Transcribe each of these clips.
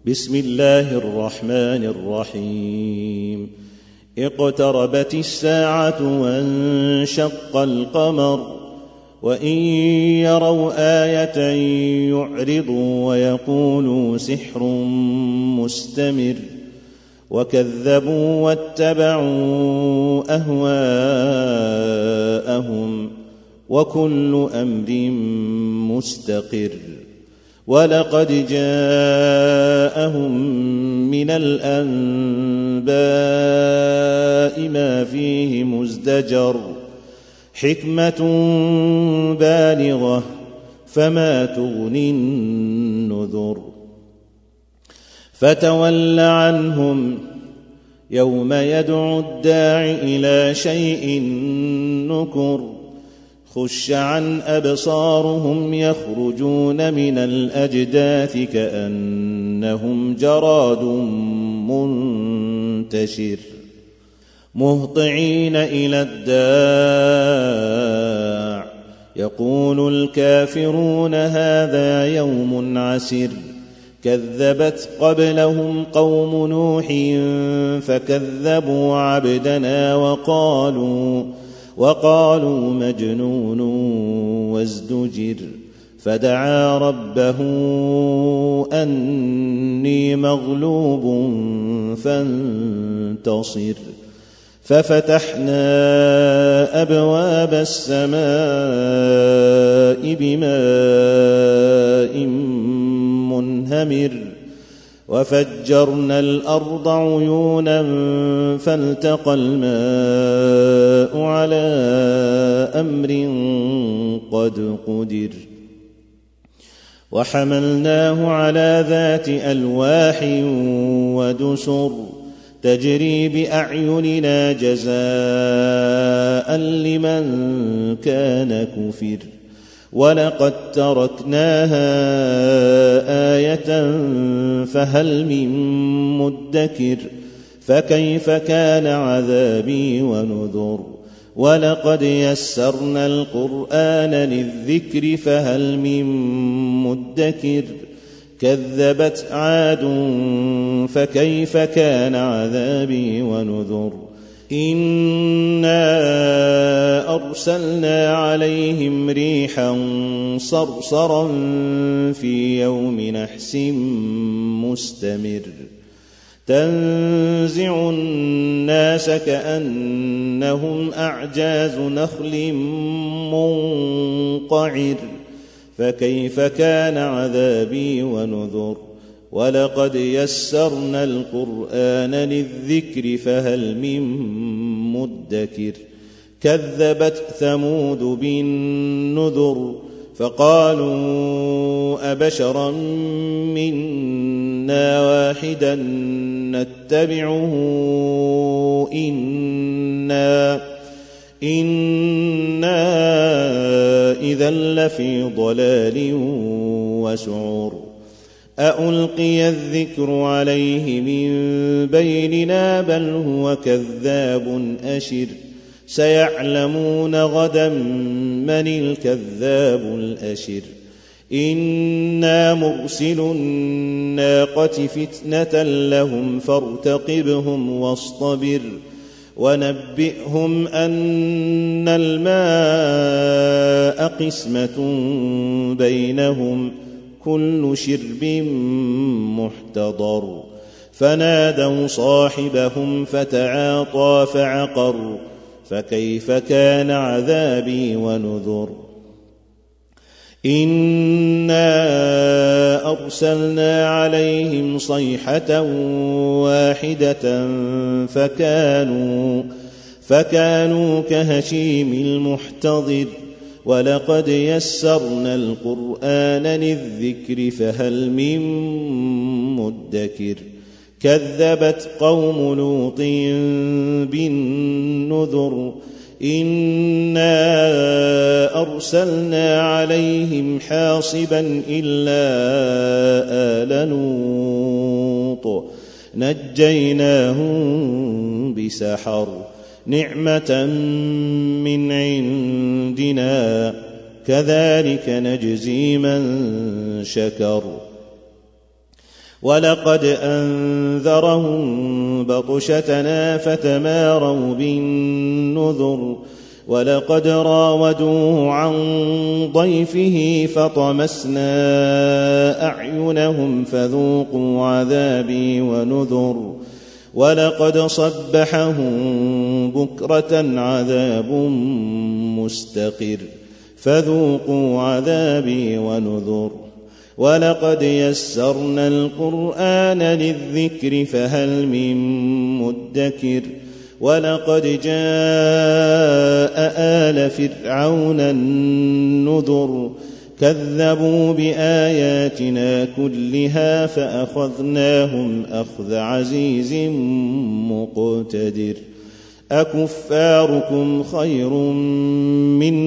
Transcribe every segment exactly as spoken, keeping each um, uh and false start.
بسم الله الرحمن الرحيم اقتربت الساعة وانشق القمر وإن يروا آية يعرضوا ويقولوا سحر مستمر وكذبوا واتبعوا أهواءهم وكل أمر مستقر ولقد جاءهم من الأنباء ما فيه مزدجر حكمة بالغة فما تغني النذر فتول عنهم يوم يدعو الداع إلى شيء نكر خش عن أبصارهم يخرجون من الأجداث كأنهم جراد منتشر مهطعين إلى الداع يقول الكافرون هذا يوم عسر كذبت قبلهم قوم نوح فكذبوا عبدنا وقالوا وقالوا مجنون وازدجر فدعا ربه أني مغلوب فانتصر ففتحنا أبواب السماء بماء منهمر وفجرنا الأرض عيونا فالتقى الماء على أمر قد قدر وحملناه على ذات ألواح ودسر تجري بأعيننا جزاء لمن كان كفر ولقد تركناها آية فهل من مدكر فكيف كان عذابي ونذر ولقد يسرنا القرآن للذكر فهل من مدكر كذبت عاد فكيف كان عذابي ونذر إنا أرسلنا عليهم ريحا صرصرا في يوم نحس مستمر تنزع الناس كأنهم أعجاز نخل منقعر فكيف كان عذابي ونذر ولقد يسرنا القرآن للذكر فهل من مدكر كذبت ثمود بالنذر فقالوا أبشرا منا واحدا نتبعه إنا إنا إذا لفي ضلال وسعور أألقي الذكر عليه من بيننا بل هو كذاب أشر سيعلمون غدا من الكذاب الأشر إنا مرسل الناقة فتنة لهم فارتقبهم واصطبر ونبئهم أن الماء قسمة بينهم كل شرب محتضر فنادوا صاحبهم فتعاطى فعقر فكيف كان عذابي ونذر إنا أرسلنا عليهم صيحة واحدة فكانوا فكانوا كهشيم المحتضر ولقد يسرنا القرآن للذكر فهل من مدكر كذبت قوم لوط بالنذر إنا أرسلنا عليهم حاصبا إلا آل لوط نجيناهم بسحر نعمة من عندنا كذلك نجزي من شكر ولقد أنذرهم بطشتنا فتماروا بالنذر ولقد راودوه عن ضيفه فطمسنا أعينهم فذوقوا عذابي ونذر ولقد صبحهم بكرة عذاب مستقر فذوقوا عذابي ونذر ولقد يسرنا القرآن للذكر فهل من مدكر ولقد جاء آل فرعون النذر كذبوا بآياتنا كلها فأخذناهم أخذ عزيز مقتدر أكفاركم خير من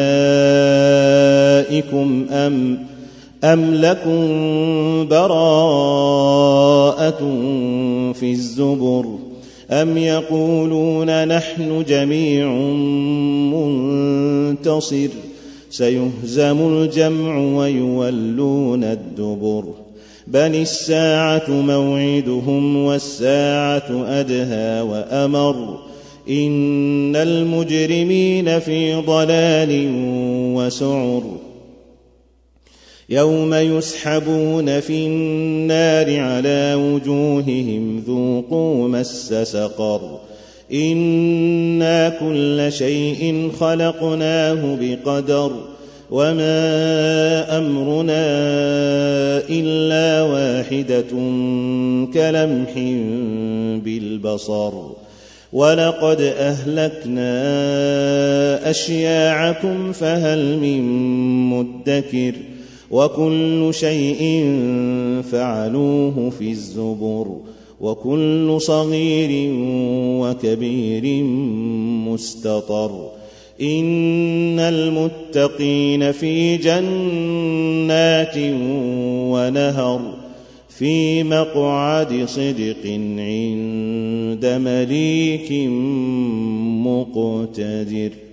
أولئكم أم أم لكم براءة في الزبر أم يقولون نحن جميع منتصر سيهزم الجمع ويولون الدبر بل الساعة موعدهم والساعة أدهى وأمر إن المجرمين في ضلال وسعر يوم يسحبون في النار على وجوههم ذوقوا مس سقر إنا كل شيء خلقناه بقدر وما أمرنا إلا واحدة كلمح بالبصر ولقد أهلكنا أشياعكم فهل من مدكر وكل شيء فعلوه في الزبر وكل صغير وكبير مستطر إن المتقين في جنات ونهر في مقعد صدق عند مليك مقتدر.